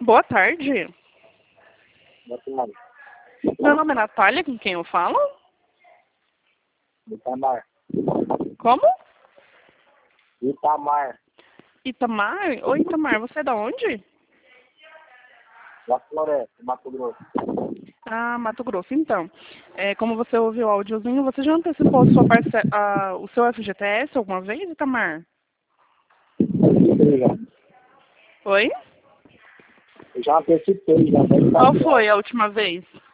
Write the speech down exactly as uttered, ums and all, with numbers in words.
Boa tarde. Boa tarde. Meu nome é Natália, com quem eu falo? Itamar. Como? Itamar. Itamar? Oi, Itamar, você é da onde? Da Floresta, Mato Grosso. Ah, Mato Grosso. Então, é, como você ouviu o áudiozinho, você já antecipou a sua parce... a, o seu F G T S alguma vez, Itamar? Antecipei já. Oi? Eu já antecipei já. Deve estar Qual aqui, ó. foi a última vez?